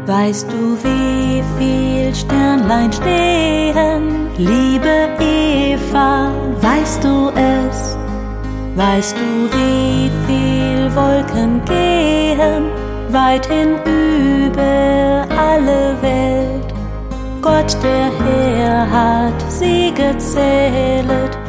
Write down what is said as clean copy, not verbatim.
Weißt du, wie viel Sternlein stehen, liebe Eva, weißt du es? Weißt du, wie viel Wolken gehen, weithin über alle Welt? Gott, der Herr, hat sie gezählet,